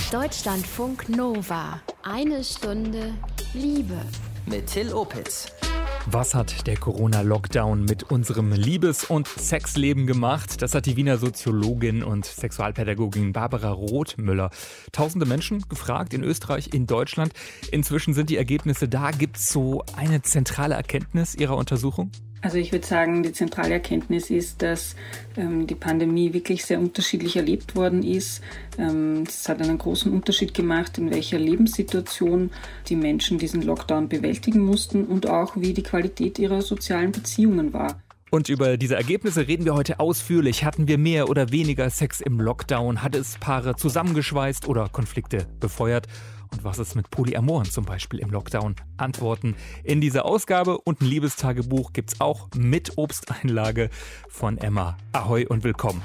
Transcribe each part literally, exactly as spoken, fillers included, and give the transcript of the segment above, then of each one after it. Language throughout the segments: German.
Deutschlandfunk Nova. Eine Stunde Liebe. Mit Till Opitz. Was hat der Corona-Lockdown mit unserem Liebes- und Sexleben gemacht? Das hat die Wiener Soziologin und Sexualpädagogin Barbara Rothmüller tausende Menschen gefragt in Österreich, in Deutschland. Inzwischen sind die Ergebnisse da. Gibt es so eine zentrale Erkenntnis Ihrer Untersuchung? Also ich würde sagen, die zentrale Erkenntnis ist, dass ähm, die Pandemie wirklich sehr unterschiedlich erlebt worden ist. Ähm, es hat einen großen Unterschied gemacht, in welcher Lebenssituation die Menschen diesen Lockdown bewältigen mussten und auch wie die Qualität ihrer sozialen Beziehungen war. Und über diese Ergebnisse reden wir heute ausführlich. Hatten wir mehr oder weniger Sex im Lockdown? Hat es Paare zusammengeschweißt oder Konflikte befeuert? Und was ist mit Polyamoren zum Beispiel im Lockdown? Antworten in dieser Ausgabe und ein Liebestagebuch gibt's auch mit Obsteinlage von Emma. Ahoi und willkommen.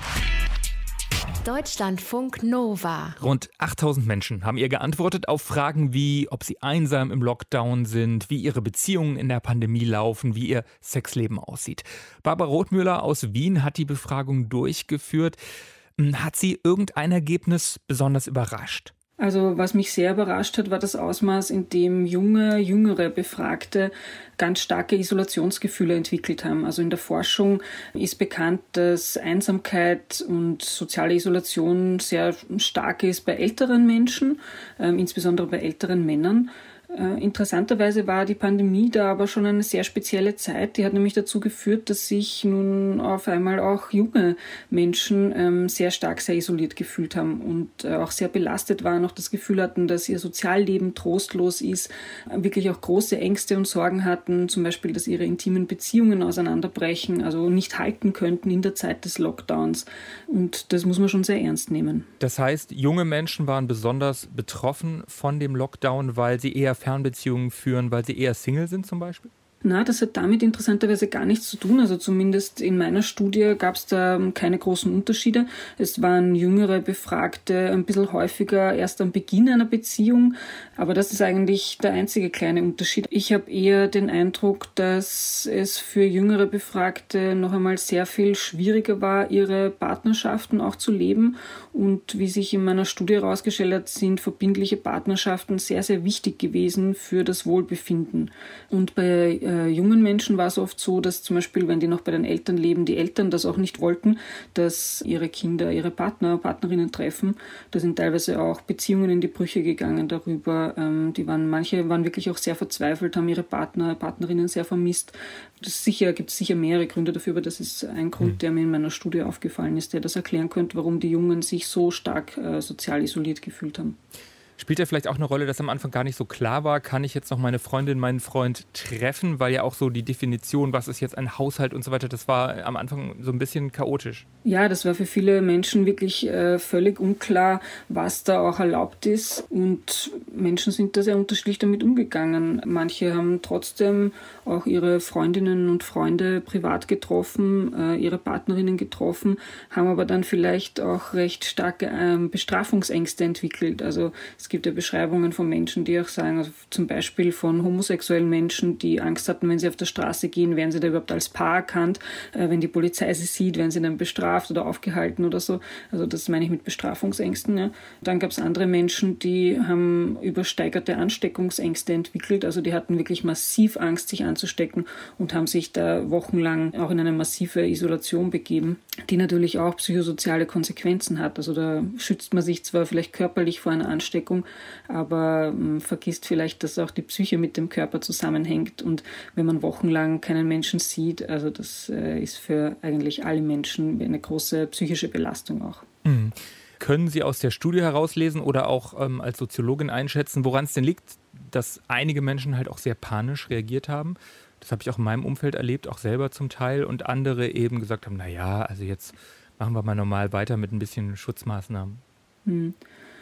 Deutschlandfunk Nova. Rund achttausend Menschen haben ihr geantwortet auf Fragen wie, ob sie einsam im Lockdown sind, wie ihre Beziehungen in der Pandemie laufen, wie ihr Sexleben aussieht. Barbara Rothmüller aus Wien hat die Befragung durchgeführt. Hat sie irgendein Ergebnis besonders überrascht? Also was mich sehr überrascht hat, war das Ausmaß, in dem junge, jüngere Befragte ganz starke Isolationsgefühle entwickelt haben. Also in der Forschung ist bekannt, dass Einsamkeit und soziale Isolation sehr stark ist bei älteren Menschen, äh, insbesondere bei älteren Männern. Äh, interessanterweise war die Pandemie da aber schon eine sehr spezielle Zeit. Die hat nämlich dazu geführt, dass sich nun auf einmal auch junge Menschen ähm, sehr stark, sehr isoliert gefühlt haben und äh, auch sehr belastet waren, auch das Gefühl hatten, dass ihr Sozialleben trostlos ist, äh, wirklich auch große Ängste und Sorgen hatten, zum Beispiel, dass ihre intimen Beziehungen auseinanderbrechen, also nicht halten könnten in der Zeit des Lockdowns. Und das muss man schon sehr ernst nehmen. Das heißt, junge Menschen waren besonders betroffen von dem Lockdown, weil sie eher Fernbeziehungen führen, weil sie eher Single sind zum Beispiel? Na, das hat damit interessanterweise gar nichts zu tun. Also zumindest in meiner Studie gab es da keine großen Unterschiede. Es waren jüngere Befragte ein bisschen häufiger erst am Beginn einer Beziehung. Aber das ist eigentlich der einzige kleine Unterschied. Ich habe eher den Eindruck, dass es für jüngere Befragte noch einmal sehr viel schwieriger war, ihre Partnerschaften auch zu leben. Und wie sich in meiner Studie herausgestellt hat, sind verbindliche Partnerschaften sehr, sehr wichtig gewesen für das Wohlbefinden. Und bei äh, jungen Menschen war es oft so, dass zum Beispiel, wenn die noch bei den Eltern leben, die Eltern das auch nicht wollten, dass ihre Kinder ihre Partner, Partnerinnen treffen. Da sind teilweise auch Beziehungen in die Brüche gegangen darüber. Ähm, die waren, manche waren wirklich auch sehr verzweifelt, haben ihre Partner, Partnerinnen sehr vermisst. Das sicher, gibt es sicher mehrere Gründe dafür, aber das ist ein Grund, der mir in meiner Studie aufgefallen ist, der das erklären könnte, warum die Jungen sich so stark äh, sozial isoliert gefühlt haben. Spielt ja vielleicht auch eine Rolle, dass am Anfang gar nicht so klar war, kann ich jetzt noch meine Freundin, meinen Freund treffen, weil ja auch so die Definition, was ist jetzt ein Haushalt und so weiter, das war am Anfang so ein bisschen chaotisch. Ja, das war für viele Menschen wirklich äh, völlig unklar, was da auch erlaubt ist, und Menschen sind da sehr unterschiedlich damit umgegangen. Manche haben trotzdem auch ihre Freundinnen und Freunde privat getroffen, äh, ihre Partnerinnen getroffen, haben aber dann vielleicht auch recht starke äh, Bestrafungsängste entwickelt. Also es gibt ja Beschreibungen von Menschen, die auch sagen, also zum Beispiel von homosexuellen Menschen, die Angst hatten, wenn sie auf der Straße gehen, werden sie da überhaupt als Paar erkannt. Äh, wenn die Polizei sie sieht, werden sie dann bestraft oder aufgehalten oder so. Also das meine ich mit Bestrafungsängsten. Ja. Dann gab es andere Menschen, die haben übersteigerte Ansteckungsängste entwickelt. Also die hatten wirklich massiv Angst, sich anzustecken und haben sich da wochenlang auch in eine massive Isolation begeben, die natürlich auch psychosoziale Konsequenzen hat. Also da schützt man sich zwar vielleicht körperlich vor einer Ansteckung, aber ähm, vergisst vielleicht, dass auch die Psyche mit dem Körper zusammenhängt. Und wenn man wochenlang keinen Menschen sieht, also das äh, ist für eigentlich alle Menschen eine große psychische Belastung auch. Mhm. Können Sie aus der Studie herauslesen oder auch ähm, als Soziologin einschätzen, woran es denn liegt, dass einige Menschen halt auch sehr panisch reagiert haben? Das habe ich auch in meinem Umfeld erlebt, auch selber zum Teil. Und andere eben gesagt haben, naja, also jetzt machen wir mal normal weiter mit ein bisschen Schutzmaßnahmen. Mhm.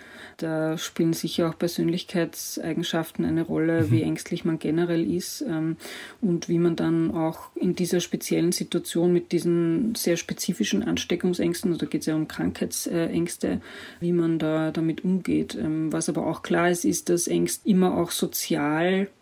Da spielen sicher auch Persönlichkeitseigenschaften eine Rolle, mhm. wie ängstlich man generell ist ähm, und wie man dann auch in dieser speziellen Situation mit diesen sehr spezifischen Ansteckungsängsten, also da geht es ja um Krankheitsängste, wie man da damit umgeht. Ähm, was aber auch klar ist, ist, dass Ängste immer auch sozial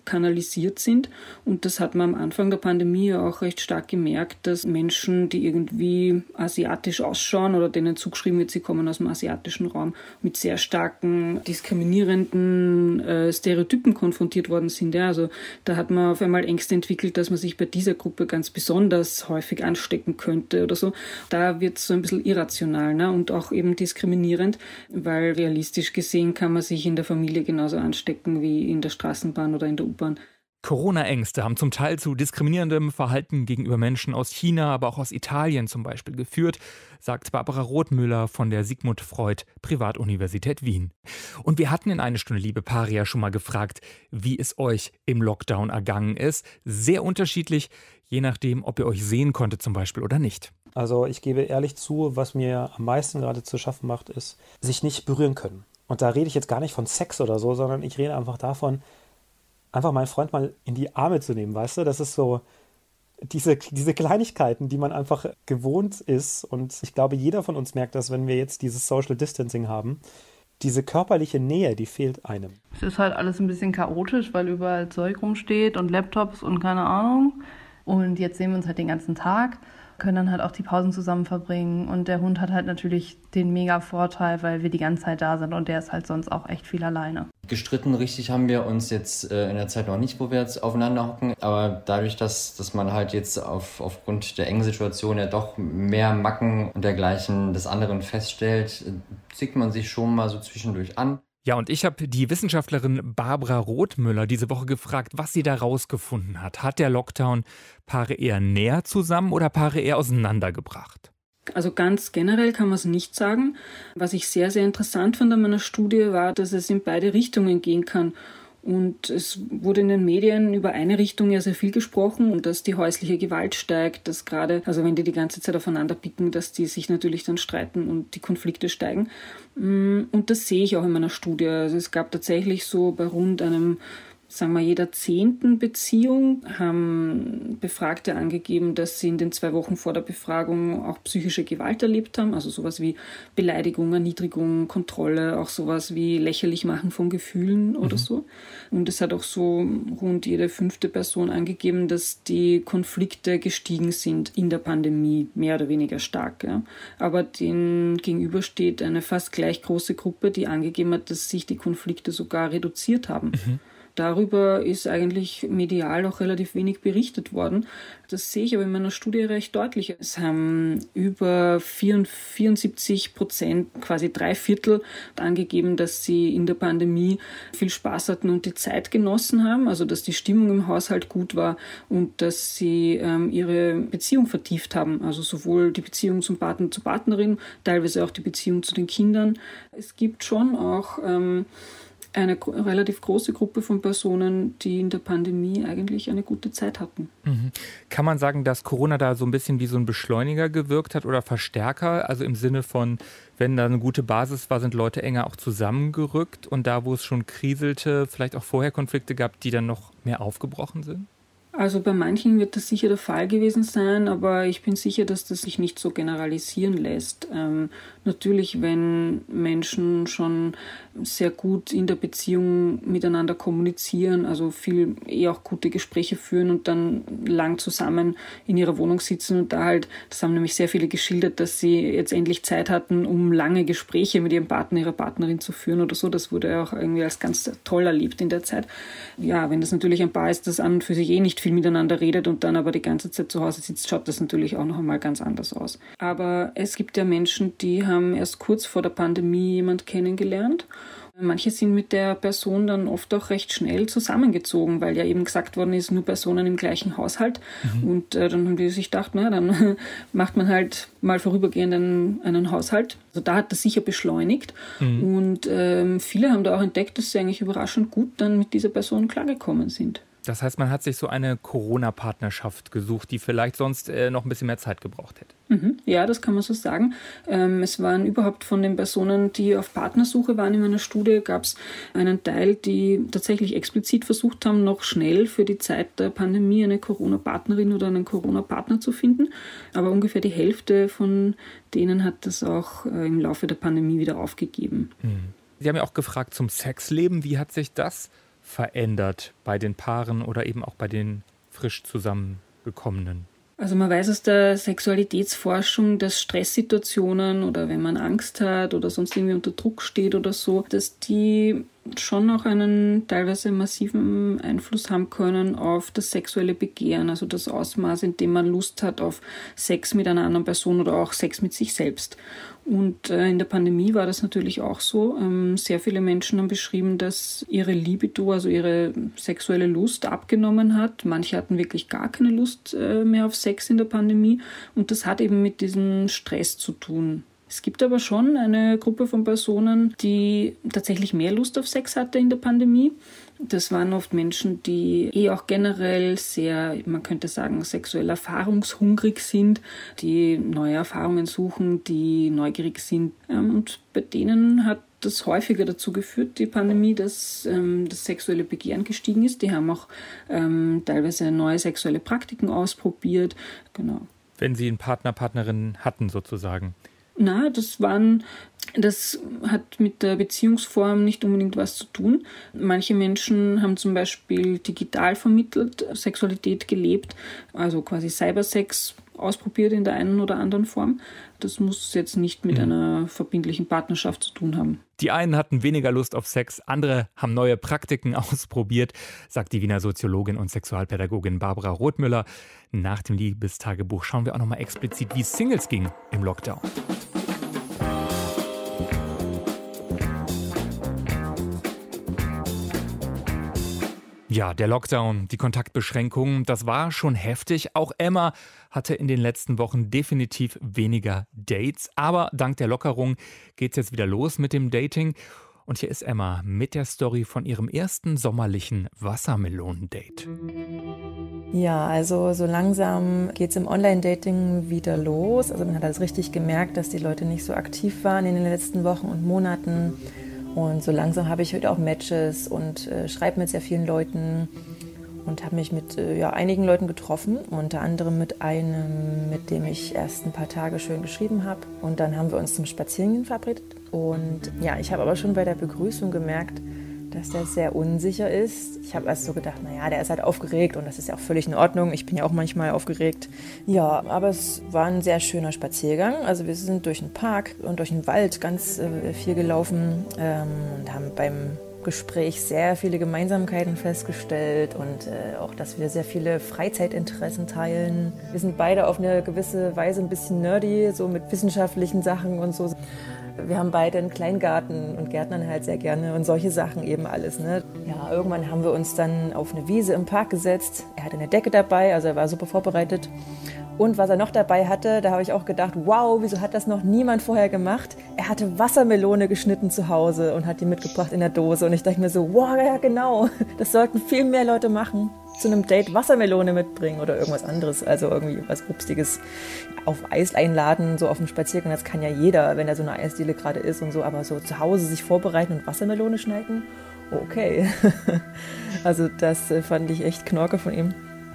kanalisiert sind. Und das hat man am Anfang der Pandemie auch recht stark gemerkt, dass Menschen, die irgendwie asiatisch ausschauen oder denen zugeschrieben wird, sie kommen aus dem asiatischen Raum, mit sehr starken diskriminierenden äh, Stereotypen konfrontiert worden sind. Ja, also da hat man auf einmal Ängste entwickelt, dass man sich bei dieser Gruppe ganz besonders häufig anstecken könnte oder so. Da wird es so ein bisschen irrational, ne? Und auch eben diskriminierend, weil realistisch gesehen kann man sich in der Familie genauso anstecken wie in der Straßenbahn oder in der U-Bahn. Corona-Ängste haben zum Teil zu diskriminierendem Verhalten gegenüber Menschen aus China, aber auch aus Italien zum Beispiel geführt, sagt Barbara Rothmüller von der Sigmund Freud Privatuniversität Wien. Und wir hatten in Eine Stunde Liebe Paria schon mal gefragt, wie es euch im Lockdown ergangen ist. Sehr unterschiedlich, je nachdem, ob ihr euch sehen konntet zum Beispiel oder nicht. Also ich gebe ehrlich zu, was mir am meisten gerade zu schaffen macht, ist, sich nicht berühren können. Und da rede ich jetzt gar nicht von Sex oder so, sondern ich rede einfach davon, einfach meinen Freund mal in die Arme zu nehmen, weißt du? Das ist so diese, diese Kleinigkeiten, die man einfach gewohnt ist. Und ich glaube, jeder von uns merkt das, wenn wir jetzt dieses Social Distancing haben. Diese körperliche Nähe, die fehlt einem. Es ist halt alles ein bisschen chaotisch, weil überall Zeug rumsteht und Laptops und keine Ahnung. Und jetzt sehen wir uns halt den ganzen Tag, können dann halt auch die Pausen zusammen verbringen. Und der Hund hat halt natürlich den mega Vorteil, weil wir die ganze Zeit da sind und der ist halt sonst auch echt viel alleine. Gestritten richtig haben wir uns jetzt äh, in der Zeit noch nicht, wo wir jetzt aufeinander hocken. Aber dadurch, dass, dass man halt jetzt auf, aufgrund der engen Situation ja doch mehr Macken und dergleichen des anderen feststellt, äh, zieht man sich schon mal so zwischendurch an. Ja, und ich habe die Wissenschaftlerin Barbara Rothmüller diese Woche gefragt, was sie da rausgefunden hat. Hat der Lockdown Paare eher näher zusammen oder Paare eher auseinandergebracht? Also ganz generell kann man es nicht sagen. Was ich sehr, sehr interessant fand an meiner Studie war, dass es in beide Richtungen gehen kann. Und es wurde in den Medien über eine Richtung ja sehr viel gesprochen und dass die häusliche Gewalt steigt, dass gerade, also wenn die die ganze Zeit aufeinander picken, dass die sich natürlich dann streiten und die Konflikte steigen. Und das sehe ich auch in meiner Studie. Also es gab tatsächlich so bei rund einem, sagen wir, jeder zehnten Beziehung haben Befragte angegeben, dass sie in den zwei Wochen vor der Befragung auch psychische Gewalt erlebt haben, also sowas wie Beleidigung, Erniedrigung, Kontrolle, auch sowas wie lächerlich machen von Gefühlen oder mhm. so. Und es hat auch so rund jede fünfte Person angegeben, dass die Konflikte gestiegen sind in der Pandemie, mehr oder weniger stark. Ja. Aber dem gegenüber steht eine fast gleich große Gruppe, die angegeben hat, dass sich die Konflikte sogar reduziert haben. Mhm. Darüber ist eigentlich medial auch relativ wenig berichtet worden. Das sehe ich aber in meiner Studie recht deutlich. Es haben über vierundsiebzig Prozent, quasi drei Viertel, angegeben, dass sie in der Pandemie viel Spaß hatten und die Zeit genossen haben, also dass die Stimmung im Haushalt gut war und dass sie ähm, ihre Beziehung vertieft haben, also sowohl die Beziehung zum Partner, zur Partnerin, teilweise auch die Beziehung zu den Kindern. Es gibt schon auch ähm, eine relativ große Gruppe von Personen, die in der Pandemie eigentlich eine gute Zeit hatten. Mhm. Kann man sagen, dass Corona da so ein bisschen wie so ein Beschleuniger gewirkt hat oder Verstärker? Also im Sinne von, wenn da eine gute Basis war, sind Leute enger auch zusammengerückt und da, wo es schon kriselte, vielleicht auch vorher Konflikte gab, die dann noch mehr aufgebrochen sind? Also bei manchen wird das sicher der Fall gewesen sein, aber ich bin sicher, dass das sich nicht so generalisieren lässt. Ähm, natürlich, wenn Menschen schon sehr gut in der Beziehung miteinander kommunizieren, also viel eher auch gute Gespräche führen und dann lang zusammen in ihrer Wohnung sitzen und da halt, das haben nämlich sehr viele geschildert, dass sie jetzt endlich Zeit hatten, um lange Gespräche mit ihrem Partner, ihrer Partnerin zu führen oder so. Das wurde auch irgendwie als ganz toll erlebt in der Zeit. Ja, wenn das natürlich ein Paar ist, das an und für sich eh nicht viel miteinander redet und dann aber die ganze Zeit zu Hause sitzt, schaut das natürlich auch noch einmal ganz anders aus. Aber es gibt ja Menschen, die haben erst kurz vor der Pandemie jemand kennengelernt. Manche sind mit der Person dann oft auch recht schnell zusammengezogen, weil ja eben gesagt worden ist, nur Personen im gleichen Haushalt. Mhm. Und äh, dann haben die sich gedacht, na, dann macht man halt mal vorübergehend einen, einen Haushalt. Also da hat das sicher beschleunigt. Mhm. Und ähm, viele haben da auch entdeckt, dass sie eigentlich überraschend gut dann mit dieser Person klargekommen sind. Das heißt, man hat sich so eine Corona-Partnerschaft gesucht, die vielleicht sonst äh, noch ein bisschen mehr Zeit gebraucht hätte. Mhm, ja, das kann man so sagen. Ähm, es waren überhaupt von den Personen, die auf Partnersuche waren in meiner Studie, gab es einen Teil, die tatsächlich explizit versucht haben, noch schnell für die Zeit der Pandemie eine Corona-Partnerin oder einen Corona-Partner zu finden. Aber ungefähr die Hälfte von denen hat das auch äh, im Laufe der Pandemie wieder aufgegeben. Mhm. Sie haben ja auch gefragt zum Sexleben. Wie hat sich das verändert bei den Paaren oder eben auch bei den frisch zusammengekommenen? Also man weiß aus der Sexualitätsforschung, dass Stresssituationen oder wenn man Angst hat oder sonst irgendwie unter Druck steht oder so, dass die schon auch einen teilweise massiven Einfluss haben können auf das sexuelle Begehren, also das Ausmaß, in dem man Lust hat auf Sex mit einer anderen Person oder auch Sex mit sich selbst. Und äh, in der Pandemie war das natürlich auch so. Ähm, sehr viele Menschen haben beschrieben, dass ihre Libido, also ihre sexuelle Lust abgenommen hat. Manche hatten wirklich gar keine Lust äh, mehr auf Sex in der Pandemie. Und das hat eben mit diesem Stress zu tun. Es gibt aber schon eine Gruppe von Personen, die tatsächlich mehr Lust auf Sex hatte in der Pandemie. Das waren oft Menschen, die eh auch generell sehr, man könnte sagen, sexuell erfahrungshungrig sind, die neue Erfahrungen suchen, die neugierig sind. Und bei denen hat das häufiger dazu geführt, die Pandemie, dass ähm, das sexuelle Begehren gestiegen ist. Die haben auch ähm, teilweise neue sexuelle Praktiken ausprobiert. Genau. Wenn sie einen Partner, Partnerin hatten sozusagen. Na, das waren, das hat mit der Beziehungsform nicht unbedingt was zu tun. Manche Menschen haben zum Beispiel digital vermittelt Sexualität gelebt, also quasi Cybersex ausprobiert in der einen oder anderen Form. Das muss jetzt nicht mit mhm. einer verbindlichen Partnerschaft zu tun haben. Die einen hatten weniger Lust auf Sex, andere haben neue Praktiken ausprobiert, sagt die Wiener Soziologin und Sexualpädagogin Barbara Rothmüller. Nach dem Liebestagebuch schauen wir auch nochmal explizit, wie es Singles ging im Lockdown. Ja, der Lockdown, die Kontaktbeschränkungen, das war schon heftig. Auch Emma hatte in den letzten Wochen definitiv weniger Dates. Aber dank der Lockerung geht's jetzt wieder los mit dem Dating. Und hier ist Emma mit der Story von ihrem ersten sommerlichen Wassermelonen-Date. Ja, also so langsam geht's im Online-Dating wieder los. Also man hat das richtig gemerkt, dass die Leute nicht so aktiv waren in den letzten Wochen und Monaten. Und so langsam habe ich heute auch Matches und äh, schreibe mit sehr vielen Leuten und habe mich mit äh, ja, einigen Leuten getroffen, unter anderem mit einem, mit dem ich erst ein paar Tage schön geschrieben habe. Und dann haben wir uns zum Spazierengehen verabredet. Und ja, ich habe aber schon bei der Begrüßung gemerkt, dass der sehr unsicher ist. Ich habe erst so gedacht, naja, der ist halt aufgeregt und das ist ja auch völlig in Ordnung. Ich bin ja auch manchmal aufgeregt. Ja, aber es war ein sehr schöner Spaziergang. Also wir sind durch den Park und durch den Wald ganz äh, viel gelaufen ähm, und haben beim Gespräch sehr viele Gemeinsamkeiten festgestellt und äh, auch, dass wir sehr viele Freizeitinteressen teilen. Wir sind beide auf eine gewisse Weise ein bisschen nerdy, so mit wissenschaftlichen Sachen und so. Wir haben beide einen Kleingarten und gärtnern halt sehr gerne und solche Sachen eben alles. Ne? Ja, irgendwann haben wir uns dann auf eine Wiese im Park gesetzt. Er hatte eine Decke dabei, also er war super vorbereitet. Und was er noch dabei hatte, da habe ich auch gedacht, wow, wieso hat das noch niemand vorher gemacht? Er hatte Wassermelone geschnitten zu Hause und hat die mitgebracht in der Dose. Und ich dachte mir so, wow, ja genau, das sollten viel mehr Leute machen. Zu einem Date Wassermelone mitbringen oder irgendwas anderes, also irgendwie was Obstiges auf Eis einladen, so auf dem Spaziergang, das kann ja jeder, wenn da so eine Eisdiele gerade ist und so, aber so zu Hause sich vorbereiten und Wassermelone schneiden, okay. Also das fand ich echt Knorke von ihm.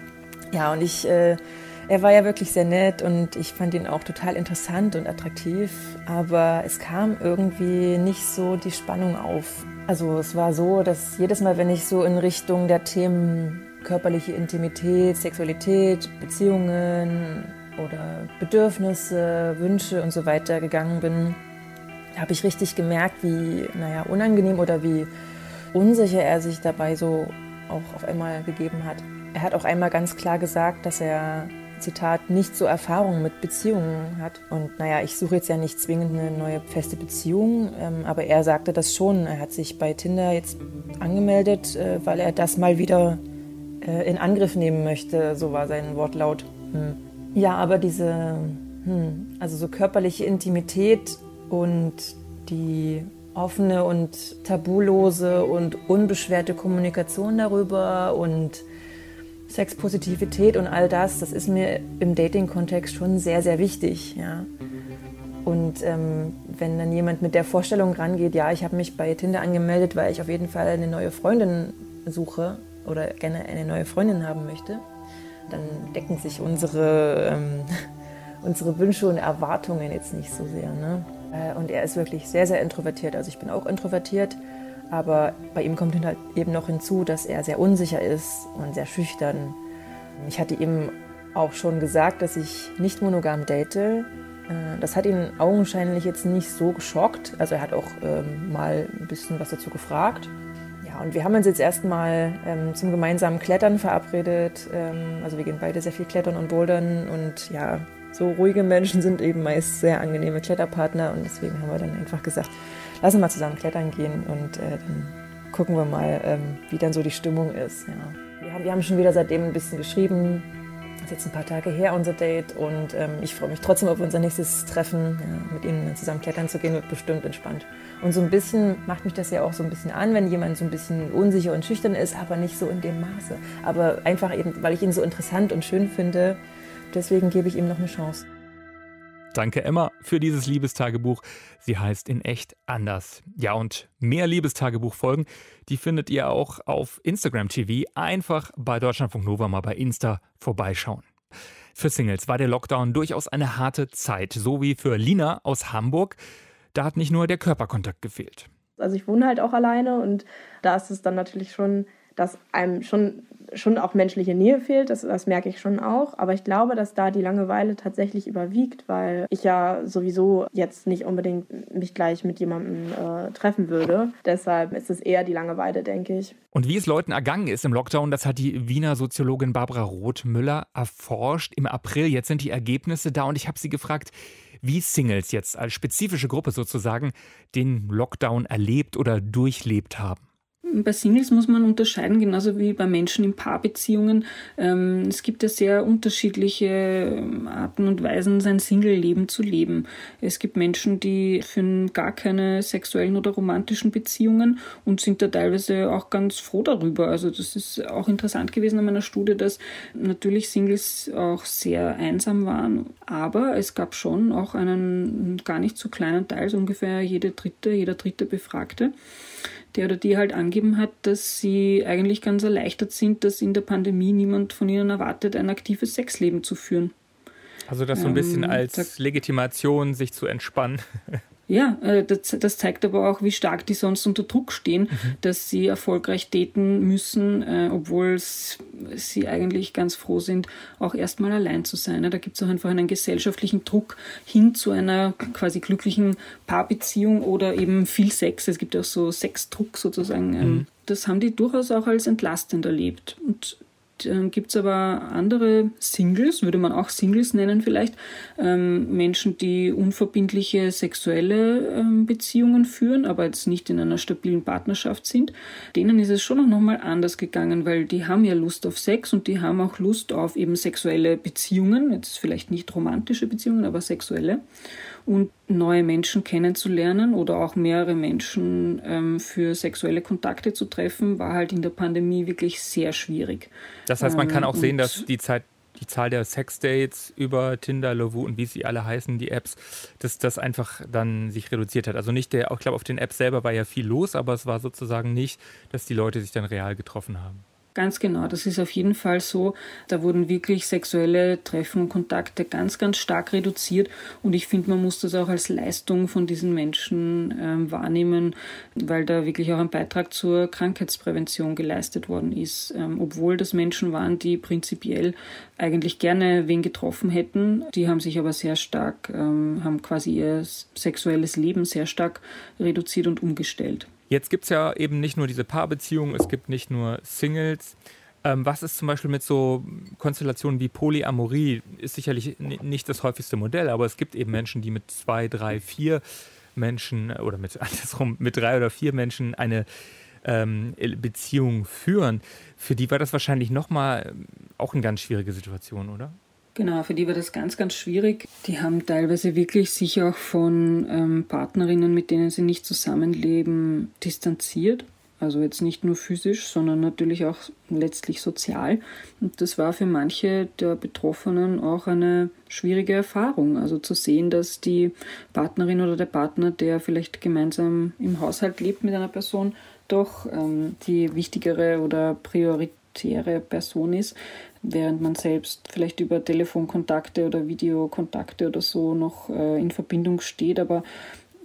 Ja, und ich, äh, er war ja wirklich sehr nett und ich fand ihn auch total interessant und attraktiv, aber es kam irgendwie nicht so die Spannung auf. Also es war so, dass jedes Mal, wenn ich so in Richtung der Themen körperliche Intimität, Sexualität, Beziehungen oder Bedürfnisse, Wünsche und so weiter gegangen bin, habe ich richtig gemerkt, wie naja, unangenehm oder wie unsicher er sich dabei so auch auf einmal gegeben hat. Er hat auch einmal ganz klar gesagt, dass er, Zitat, nicht so Erfahrungen mit Beziehungen hat. Und naja, ich suche jetzt ja nicht zwingend eine neue feste Beziehung, ähm, aber er sagte das schon. Er hat sich bei Tinder jetzt angemeldet, äh, weil er das mal wieder in Angriff nehmen möchte, so war sein Wortlaut. Hm. Ja, aber diese, hm, also so körperliche Intimität und die offene und tabulose und unbeschwerte Kommunikation darüber und Sexpositivität und all das, das ist mir im Dating-Kontext schon sehr, sehr wichtig. Ja. Und ähm, wenn dann jemand mit der Vorstellung rangeht, ja, ich habe mich bei Tinder angemeldet, weil ich auf jeden Fall eine neue Freundin suche, oder gerne eine neue Freundin haben möchte, dann decken sich unsere, ähm, unsere Wünsche und Erwartungen jetzt nicht so sehr. Ne? Und er ist wirklich sehr, sehr introvertiert. Also ich bin auch introvertiert, Aber bei ihm kommt halt eben noch hinzu, dass er sehr unsicher ist und sehr schüchtern. Ich hatte ihm auch schon gesagt, dass ich nicht monogam date. Das hat ihn augenscheinlich jetzt nicht so geschockt. Also er hat auch ähm, mal ein bisschen was dazu gefragt. Ja, und wir haben uns jetzt erstmal ähm, zum gemeinsamen Klettern verabredet. Ähm, also wir gehen beide sehr viel klettern und bouldern. Und ja, so ruhige Menschen sind eben meist sehr angenehme Kletterpartner. Und deswegen haben wir dann einfach gesagt, lass uns mal zusammen klettern gehen. Und äh, dann gucken wir mal, ähm, wie dann so die Stimmung ist. Ja. Wir haben, wir haben schon wieder seitdem ein bisschen geschrieben. Das ist jetzt ein paar Tage her, unser Date, und ähm, ich freue mich trotzdem auf unser nächstes Treffen. Ja, mit ihnen zusammen klettern zu gehen, wird bestimmt entspannt. Und so ein bisschen macht mich das ja auch so ein bisschen an, wenn jemand so ein bisschen unsicher und schüchtern ist, aber nicht so in dem Maße. Aber einfach eben, weil ich ihn so interessant und schön finde, deswegen gebe ich ihm noch eine Chance. Danke, Emma, für dieses Liebestagebuch. Sie heißt in echt anders. Ja, und mehr Liebestagebuchfolgen, die findet ihr auch auf Instagram T V. Einfach bei Deutschlandfunk Nova mal bei Insta vorbeischauen. Für Singles war der Lockdown durchaus eine harte Zeit, so wie für Lina aus Hamburg. Da hat nicht nur der Körperkontakt gefehlt. Also ich wohne halt auch alleine und da ist es dann natürlich schon, dass einem schon, schon auch menschliche Nähe fehlt, das, das merke ich schon auch. Aber ich glaube, dass da die Langeweile tatsächlich überwiegt, weil ich ja sowieso jetzt nicht unbedingt mich gleich mit jemandem äh, treffen würde. Deshalb ist es eher die Langeweile, denke ich. Und wie es Leuten ergangen ist im Lockdown, das hat die Wiener Soziologin Barbara Rothmüller erforscht im April. Jetzt sind die Ergebnisse da und ich habe sie gefragt, wie Singles jetzt als spezifische Gruppe sozusagen den Lockdown erlebt oder durchlebt haben. Bei Singles muss man unterscheiden, genauso wie bei Menschen in Paarbeziehungen. Ähm, es gibt ja sehr unterschiedliche Arten und Weisen, sein Single-Leben zu leben. Es gibt Menschen, die führen gar keine sexuellen oder romantischen Beziehungen und sind da teilweise auch ganz froh darüber. Also das ist auch interessant gewesen an meiner Studie, dass natürlich Singles auch sehr einsam waren. Aber es gab schon auch einen gar nicht so kleinen Teil, so ungefähr jede dritte, jeder dritte Befragte, der oder die halt angeben hat, dass sie eigentlich ganz erleichtert sind, dass in der Pandemie niemand von ihnen erwartet, ein aktives Sexleben zu führen. Also das so ein bisschen ähm, als Legitimation, sich zu entspannen. Ja, das, das zeigt aber auch, wie stark die sonst unter Druck stehen, mhm. dass sie erfolgreich daten müssen, äh, obwohl sie eigentlich ganz froh sind, auch erstmal allein zu sein. Da gibt es auch einfach einen gesellschaftlichen Druck hin zu einer quasi glücklichen Paarbeziehung oder eben viel Sex. Es gibt ja auch so Sexdruck sozusagen. Mhm. Das haben die durchaus auch als entlastend erlebt. Und dann gibt es aber andere Singles, würde man auch Singles nennen vielleicht, ähm, Menschen, die unverbindliche sexuelle ähm, Beziehungen führen, aber jetzt nicht in einer stabilen Partnerschaft sind. Denen ist es schon auch nochmal anders gegangen, weil die haben ja Lust auf Sex und die haben auch Lust auf eben sexuelle Beziehungen, jetzt vielleicht nicht romantische Beziehungen, aber sexuelle. Und neue Menschen kennenzulernen oder auch mehrere Menschen ähm, für sexuelle Kontakte zu treffen, war halt in der Pandemie wirklich sehr schwierig. Das heißt, man kann auch ähm, sehen, dass die Zeit, die Zahl der Sexdates über Tinder, Lovoo und wie sie alle heißen, die Apps, dass das einfach dann sich reduziert hat. Also nicht der, ich glaube, auf den Apps selber war ja viel los, aber es war sozusagen nicht, dass die Leute sich dann real getroffen haben. Ganz genau, das ist auf jeden Fall so. Da wurden wirklich sexuelle Treffen und Kontakte ganz, ganz stark reduziert. Und ich finde, man muss das auch als Leistung von diesen Menschen ähm, wahrnehmen, weil da wirklich auch ein Beitrag zur Krankheitsprävention geleistet worden ist. Ähm, obwohl das Menschen waren, die prinzipiell eigentlich gerne wen getroffen hätten. Die haben sich aber sehr stark, ähm, haben quasi ihr sexuelles Leben sehr stark reduziert und umgestellt. Jetzt gibt es ja eben nicht nur diese Paarbeziehungen, es gibt nicht nur Singles. Ähm, was ist zum Beispiel mit so Konstellationen wie Polyamorie? Ist sicherlich n- nicht das häufigste Modell, aber es gibt eben Menschen, die mit zwei, drei, vier Menschen oder mit andersrum mit drei oder vier Menschen eine ähm, Beziehung führen. Für die war das wahrscheinlich nochmal auch eine ganz schwierige Situation, oder? Genau, für die war das ganz, ganz schwierig. Die haben teilweise wirklich sich auch von ähm, Partnerinnen, mit denen sie nicht zusammenleben, distanziert. Also jetzt nicht nur physisch, sondern natürlich auch letztlich sozial. Und das war für manche der Betroffenen auch eine schwierige Erfahrung. Also zu sehen, dass die Partnerin oder der Partner, der vielleicht gemeinsam im Haushalt lebt mit einer Person, doch ähm, die wichtigere oder prioritäre Person ist, während man selbst vielleicht über Telefonkontakte oder Videokontakte oder so noch äh, in Verbindung steht. Aber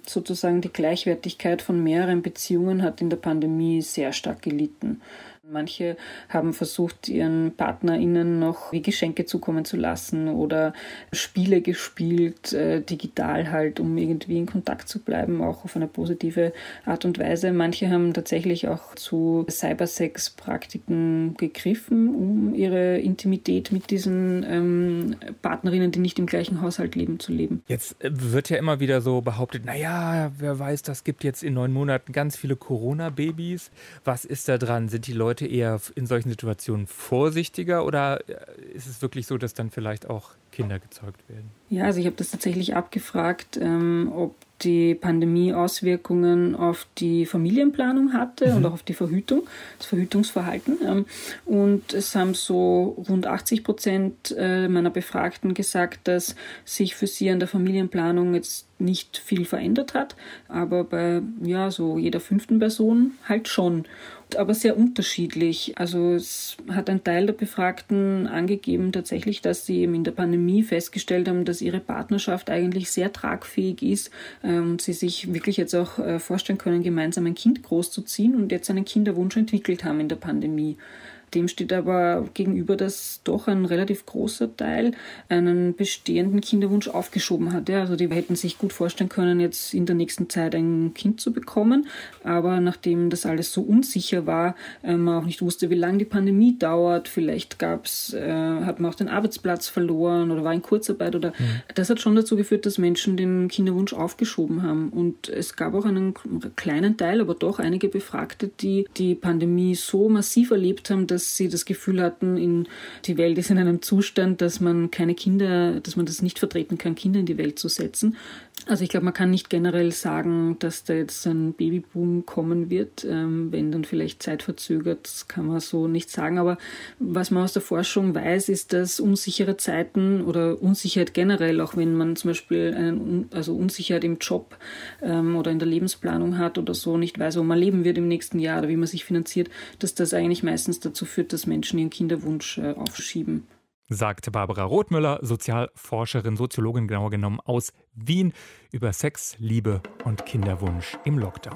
sozusagen die Gleichwertigkeit von mehreren Beziehungen hat in der Pandemie sehr stark gelitten. Manche haben versucht, ihren PartnerInnen noch wie Geschenke zukommen zu lassen oder Spiele gespielt, äh, digital halt, um irgendwie in Kontakt zu bleiben, auch auf eine positive Art und Weise. Manche haben tatsächlich auch zu Cybersex-Praktiken gegriffen, um ihre Intimität mit diesen ähm, Partnerinnen, die nicht im gleichen Haushalt leben, zu leben. Jetzt wird ja immer wieder so behauptet, naja, wer weiß, das gibt jetzt in neun Monaten ganz viele Corona-Babys. Was ist da dran? Sind die Leute eher in solchen Situationen vorsichtiger oder ist es wirklich so, dass dann vielleicht auch Kinder gezeugt werden? Ja, also ich habe das tatsächlich abgefragt, ähm, ob die Pandemie Auswirkungen auf die Familienplanung hatte mhm. und auch auf die Verhütung, das Verhütungsverhalten. Ähm, und es haben so rund achtzig Prozent äh, meiner Befragten gesagt, dass sich für sie an der Familienplanung jetzt nicht viel verändert hat, aber bei ja so jeder fünften Person halt schon. Aber sehr unterschiedlich. Also es hat ein Teil der Befragten angegeben tatsächlich, dass sie eben in der Pandemie festgestellt haben, dass ihre Partnerschaft eigentlich sehr tragfähig ist und sie sich wirklich jetzt auch vorstellen können, gemeinsam ein Kind großzuziehen und jetzt einen Kinderwunsch entwickelt haben in der Pandemie. Dem steht aber gegenüber, dass doch ein relativ großer Teil einen bestehenden Kinderwunsch aufgeschoben hat. Ja, also die hätten sich gut vorstellen können, jetzt in der nächsten Zeit ein Kind zu bekommen. Aber nachdem das alles so unsicher war, äh, man auch nicht wusste, wie lange die Pandemie dauert, vielleicht gab's, äh, hat man auch den Arbeitsplatz verloren oder war in Kurzarbeit oder mhm. das hat schon dazu geführt, dass Menschen den Kinderwunsch aufgeschoben haben. Und es gab auch einen kleinen Teil, aber doch einige Befragte, die die Pandemie so massiv erlebt haben, dass dass sie das Gefühl hatten, in, die Welt ist in einem Zustand, dass man keine Kinder, dass man das nicht vertreten kann, Kinder in die Welt zu setzen. Also ich glaube, man kann nicht generell sagen, dass da jetzt ein Babyboom kommen wird, ähm, wenn dann vielleicht zeitverzögert, das kann man so nicht sagen. Aber was man aus der Forschung weiß, ist, dass unsichere Zeiten oder Unsicherheit generell, auch wenn man zum Beispiel einen, also Unsicherheit im Job ähm, oder in der Lebensplanung hat oder so, nicht weiß, wo man leben wird im nächsten Jahr oder wie man sich finanziert, dass das eigentlich meistens dazu führt, dass Menschen ihren Kinderwunsch äh, aufschieben. Sagte Barbara Rothmüller, Sozialforscherin, Soziologin genauer genommen aus Wien, über Sex, Liebe und Kinderwunsch im Lockdown.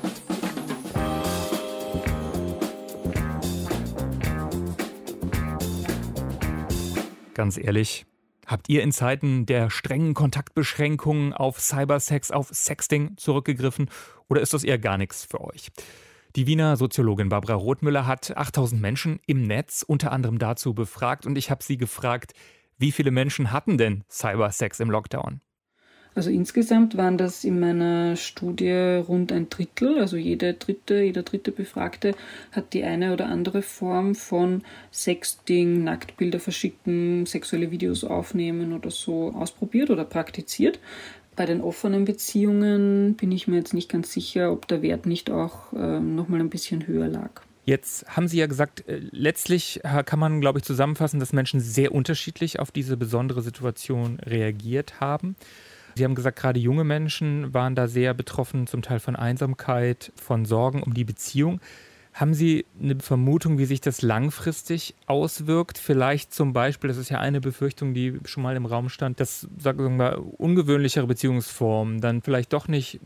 Ganz ehrlich, habt ihr in Zeiten der strengen Kontaktbeschränkungen auf Cybersex, auf Sexting zurückgegriffen oder ist das eher gar nichts für euch? Die Wiener Soziologin Barbara Rothmüller hat achttausend Menschen im Netz unter anderem dazu befragt und ich habe sie gefragt, wie viele Menschen hatten denn Cybersex im Lockdown? Also insgesamt waren das in meiner Studie rund ein Drittel, also jede dritte, jeder dritte Befragte hat die eine oder andere Form von Sexting, Nacktbilder verschicken, sexuelle Videos aufnehmen oder so ausprobiert oder praktiziert. Bei den offenen Beziehungen bin ich mir jetzt nicht ganz sicher, ob der Wert nicht auch äh, noch mal ein bisschen höher lag. Jetzt haben Sie ja gesagt, äh, letztlich kann man, glaube ich, zusammenfassen, dass Menschen sehr unterschiedlich auf diese besondere Situation reagiert haben. Sie haben gesagt, gerade junge Menschen waren da sehr betroffen, zum Teil von Einsamkeit, von Sorgen um die Beziehung. Haben Sie eine Vermutung, wie sich das langfristig auswirkt? Vielleicht zum Beispiel, das ist ja eine Befürchtung, die schon mal im Raum stand, dass, sagen wir, ungewöhnlichere Beziehungsformen dann vielleicht doch nicht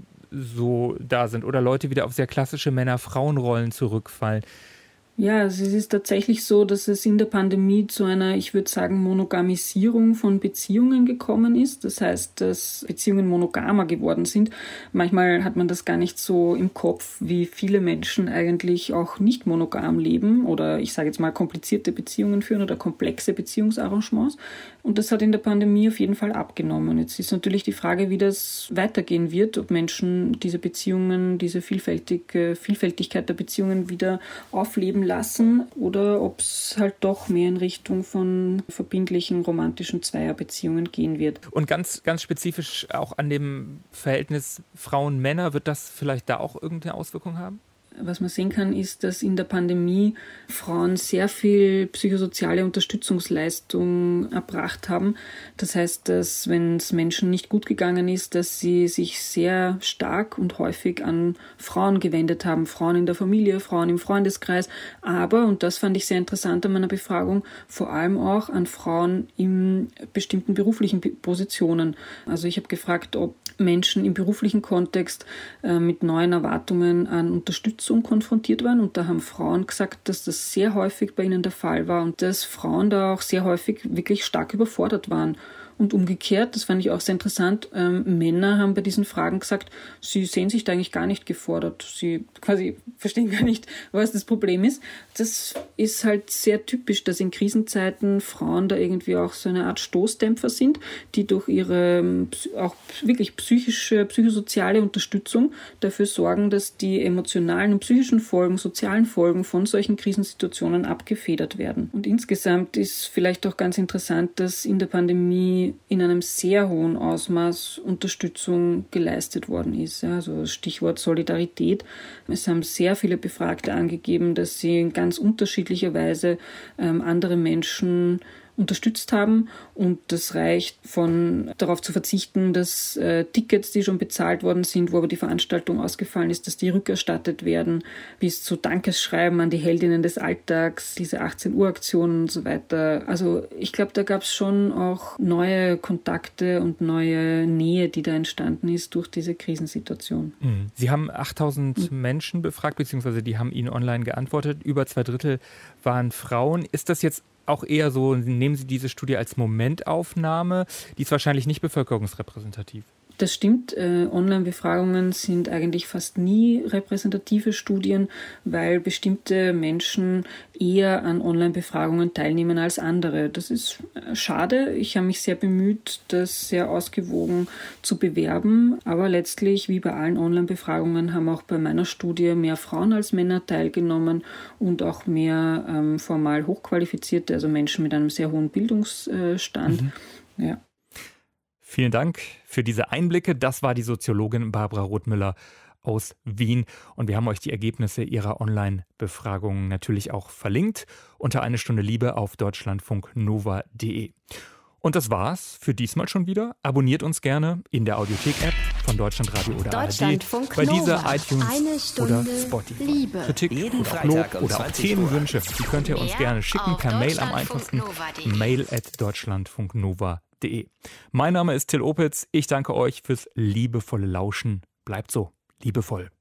so da sind oder Leute wieder auf sehr klassische Männer-Frauen-Rollen zurückfallen. Ja, also es ist tatsächlich so, dass es in der Pandemie zu einer, ich würde sagen, Monogamisierung von Beziehungen gekommen ist. Das heißt, dass Beziehungen monogamer geworden sind. Manchmal hat man das gar nicht so im Kopf, wie viele Menschen eigentlich auch nicht monogam leben oder ich sage jetzt mal komplizierte Beziehungen führen oder komplexe Beziehungsarrangements. Und das hat in der Pandemie auf jeden Fall abgenommen. Jetzt ist natürlich die Frage, wie das weitergehen wird, ob Menschen diese Beziehungen, diese vielfältige Vielfältigkeit der Beziehungen wieder aufleben lassen oder ob es halt doch mehr in Richtung von verbindlichen romantischen Zweierbeziehungen gehen wird. Und ganz, ganz spezifisch auch an dem Verhältnis Frauen-Männer, wird das vielleicht da auch irgendeine Auswirkung haben? Was man sehen kann, ist, dass in der Pandemie Frauen sehr viel psychosoziale Unterstützungsleistung erbracht haben. Das heißt, dass wenn es Menschen nicht gut gegangen ist, dass sie sich sehr stark und häufig an Frauen gewendet haben. Frauen in der Familie, Frauen im Freundeskreis. Aber, und das fand ich sehr interessant an meiner Befragung, vor allem auch an Frauen in bestimmten beruflichen Positionen. Also ich habe gefragt, ob Menschen im beruflichen Kontext äh, mit neuen Erwartungen an Unterstützung konfrontiert waren. Und da haben Frauen gesagt, dass das sehr häufig bei ihnen der Fall war und dass Frauen da auch sehr häufig wirklich stark überfordert waren. Und umgekehrt, das fand ich auch sehr interessant, ähm, Männer haben bei diesen Fragen gesagt, sie sehen sich da eigentlich gar nicht gefordert. Sie quasi verstehen gar nicht, was das Problem ist. Das ist halt sehr typisch, dass in Krisenzeiten Frauen da irgendwie auch so eine Art Stoßdämpfer sind, die durch ihre auch wirklich psychische, psychosoziale Unterstützung dafür sorgen, dass die emotionalen und psychischen Folgen, sozialen Folgen von solchen Krisensituationen abgefedert werden. Und insgesamt ist vielleicht auch ganz interessant, dass in der Pandemie in einem sehr hohen Ausmaß Unterstützung geleistet worden ist. Also Stichwort Solidarität. Es haben sehr viele Befragte angegeben, dass sie in ganz unterschiedlicher Weise ähm, andere Menschen unterstützt haben, und das reicht von darauf zu verzichten, dass äh, Tickets, die schon bezahlt worden sind, wo aber die Veranstaltung ausgefallen ist, dass die rückerstattet werden, bis zu Dankesschreiben an die Heldinnen des Alltags, diese achtzehn Uhr Aktionen und so weiter. Also ich glaube, da gab es schon auch neue Kontakte und neue Nähe, die da entstanden ist durch diese Krisensituation. Sie haben achttausend mhm. Menschen befragt, beziehungsweise die haben Ihnen online geantwortet. Über zwei Drittel waren Frauen. Ist das jetzt auch eher so, nehmen Sie diese Studie als Momentaufnahme? Die ist wahrscheinlich nicht bevölkerungsrepräsentativ. Das stimmt. Äh, Online-Befragungen sind eigentlich fast nie repräsentative Studien, weil bestimmte Menschen eher an Online-Befragungen teilnehmen als andere. Das ist schade. Ich habe mich sehr bemüht, das sehr ausgewogen zu bewerben. Aber letztlich, wie bei allen Online-Befragungen, haben auch bei meiner Studie mehr Frauen als Männer teilgenommen und auch mehr ähm, formal Hochqualifizierte, also Menschen mit einem sehr hohen Bildungsstand. Mhm. Ja. Vielen Dank für diese Einblicke. Das war die Soziologin Barbara Rothmüller aus Wien. Und wir haben euch die Ergebnisse ihrer Online-Befragung natürlich auch verlinkt unter Eine Stunde Liebe auf deutschlandfunk nova punkt de. Und das war's für diesmal schon wieder. Abonniert uns gerne in der Audiothek-App von Deutschlandradio oder A R D, bei dieser iTunes oder Spotify. Liebe. Kritik Jeden oder Freitag Lob um oder auch zwanzig Uhr. Themenwünsche, die könnt ihr uns Ja, gerne schicken auf per Mail am einfachsten. mail at deutschlandfunk nova punkt de. Mein Name ist Till Opitz. Ich danke euch fürs liebevolle Lauschen. Bleibt so liebevoll.